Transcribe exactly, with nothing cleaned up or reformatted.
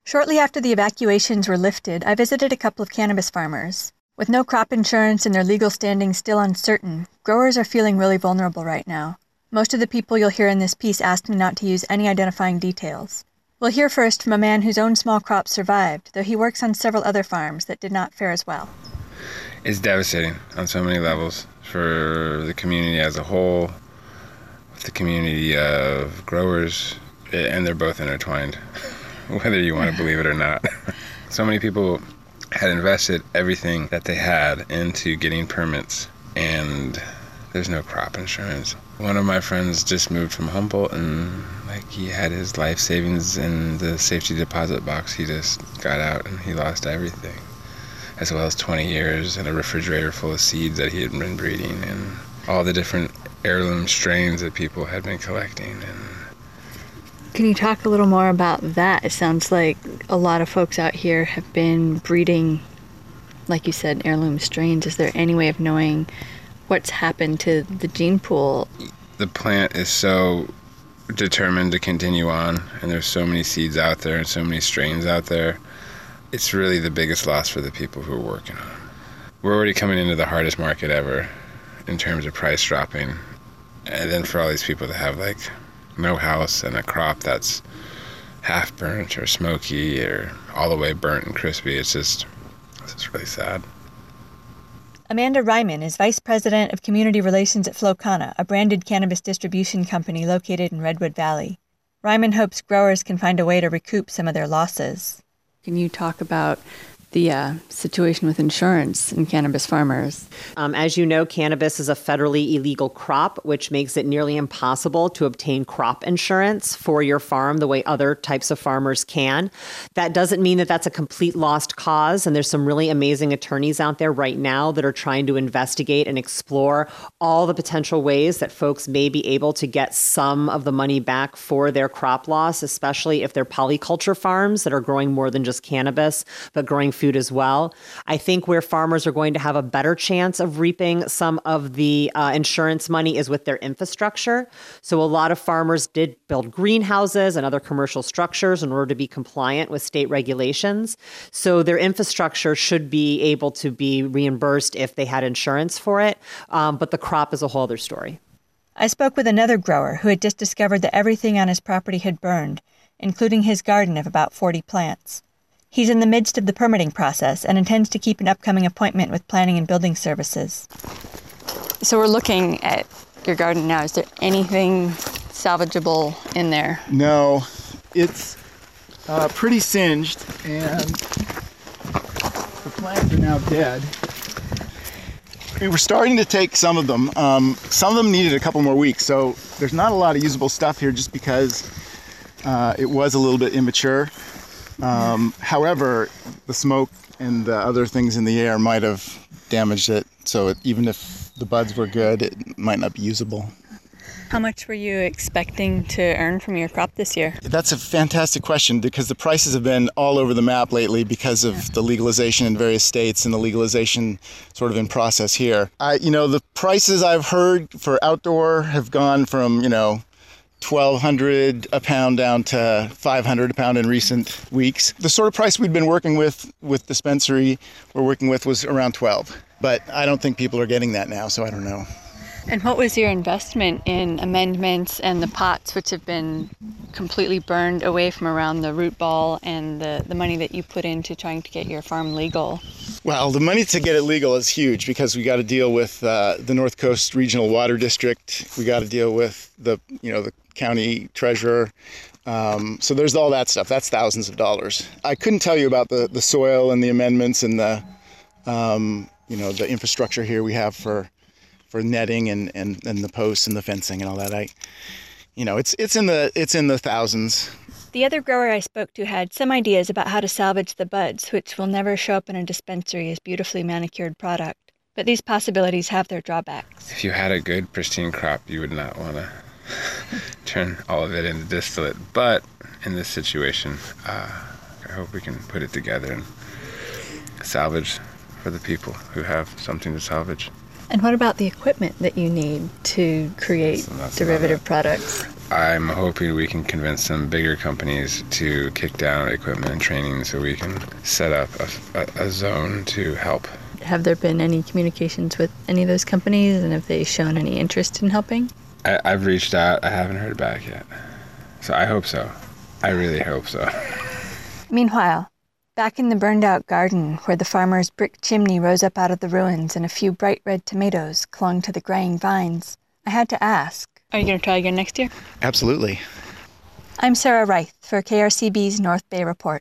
Shortly after the evacuations were lifted, I visited a couple of cannabis farmers. With no crop insurance and their legal standing still uncertain, growers are feeling really vulnerable right now. Most of the people you'll hear in this piece asked me not to use any identifying details. We'll hear first from a man whose own small crop survived, though he works on several other farms that did not fare as well. It's devastating on so many levels for the community as a whole, with the community of growers, and they're both intertwined, whether you want to believe it or not. So many people had invested everything that they had into getting permits, and there's no crop insurance. One of my friends just moved from Humboldt, and like he had his life savings in the safety deposit box. He just got out and he lost everything, as well as twenty years and a refrigerator full of seeds that he had been breeding and all the different heirloom strains that people had been collecting. And can you talk a little more about that? It sounds like a lot of folks out here have been breeding, like you said, heirloom strains. Is there any way of knowing what's happened to the gene pool? The plant is so determined to continue on, and there's so many seeds out there and so many strains out there. It's really the biggest loss for the people who are working on it. We're already coming into the hardest market ever in terms of price dropping. And then for all these people to have like no house and a crop that's half burnt or smoky or all the way burnt and crispy, it's just, it's just really sad. Amanda Ryman is Vice President of Community Relations at Flowcana, a branded cannabis distribution company located in Redwood Valley. Ryman hopes growers can find a way to recoup some of their losses. Can you talk about the uh, situation with insurance and cannabis farmers? Um, as you know, cannabis is a federally illegal crop, which makes it nearly impossible to obtain crop insurance for your farm the way other types of farmers can. That doesn't mean that that's a complete lost cause. And there's some really amazing attorneys out there right now that are trying to investigate and explore all the potential ways that folks may be able to get some of the money back for their crop loss, especially if they're polyculture farms that are growing more than just cannabis, but growing food as well. I think where farmers are going to have a better chance of reaping some of the uh, insurance money is with their infrastructure. So a lot of farmers did build greenhouses and other commercial structures in order to be compliant with state regulations. So their infrastructure should be able to be reimbursed if they had insurance for it. Um, but the crop is a whole other story. I spoke with another grower who had just discovered that everything on his property had burned, including his garden of about forty plants. He's in the midst of the permitting process and intends to keep an upcoming appointment with Planning and Building Services. So we're looking at your garden now. Is there anything salvageable in there? No, it's uh, pretty singed, and the plants are now dead. We were starting to take some of them. Um, some of them needed a couple more weeks, so there's not a lot of usable stuff here just because uh, it was a little bit immature. Um, however, the smoke and the other things in the air might have damaged it, so it, even if the buds were good, it might not be usable. How much were you expecting to earn from your crop this year? That's a fantastic question because the prices have been all over the map lately because of yeah. the legalization in various states and the legalization sort of in process here. I, you know, the prices I've heard for outdoor have gone from, you know, twelve hundred a pound down to five hundred a pound in recent weeks. The sort of price we'd been working with with dispensary we're working with was around twelve, but I don't think people are getting that now, so I don't know. And what was your investment in amendments and the pots, which have been completely burned away from around the root ball, and the, the money that you put into trying to get your farm legal? Well, the money to get it legal is huge because we got to deal with uh, the North Coast Regional Water District. We got to deal with the, you know, the county treasurer. Um, so there's all that stuff. That's thousands of dollars. I couldn't tell you about the, the soil and the amendments and the, um, you know, the infrastructure here we have for for netting and, and, and the posts and the fencing and all that. I, you know, it's it's in the it's in the thousands. The other grower I spoke to had some ideas about how to salvage the buds, which will never show up in a dispensary as beautifully manicured product. But these possibilities have their drawbacks. If you had a good, pristine crop, you would not want to turn all of it into distillate. But in this situation, uh, I hope we can put it together and salvage for the people who have something to salvage. And what about the equipment that you need to create so that's derivative another, products? I'm hoping we can convince some bigger companies to kick down equipment and training so we can set up a, a, a zone to help. Have there been any communications with any of those companies, and have they shown any interest in helping? I, I've reached out. I haven't heard back yet. So I hope so. I really hope so. Meanwhile, back in the burned-out garden where the farmer's brick chimney rose up out of the ruins and a few bright red tomatoes clung to the graying vines, I had to ask, are you going to try again next year? Absolutely. I'm Sarah Reith for K R C B's North Bay Report.